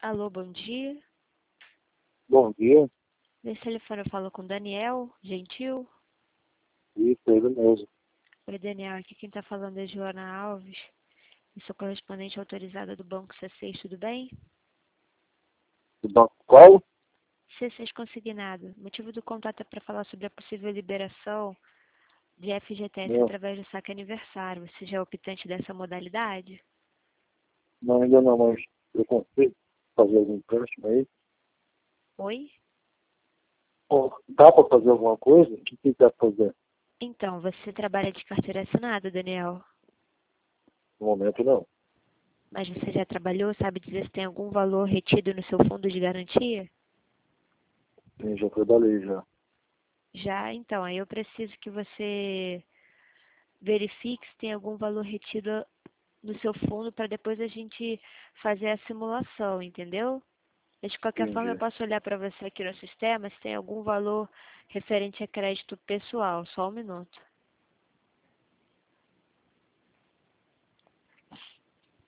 Alô, bom dia. Bom dia, Nesse telefone eu falo com Daniel Gentil. isso, ele mesmo. Oi, Daniel, aqui quem está falando é Joana Alves. Eu sou correspondente autorizada do Banco C6, tudo bem? Do banco qual? C6 consignado. O motivo do contato é para falar sobre a possível liberação de FGTS Não, através do saque aniversário. Você já é optante dessa modalidade? não, ainda não, mas eu consigo fazer algum empréstimo aí. Oi? Bom, dá para fazer alguma coisa? O que dá para fazer? Então, você trabalha de carteira assinada, Daniel. No momento, não. Mas você já trabalhou? Sabe dizer se tem algum valor retido no seu fundo de garantia? Sim, já trabalhei já. Já, então, aí eu preciso que você verifique se tem algum valor retido no seu fundo para depois a gente fazer a simulação, entendeu? Mas, de qualquer forma, eu Entendi. posso olhar para você aqui no sistema se tem algum valor referente a crédito pessoal. Só um minuto.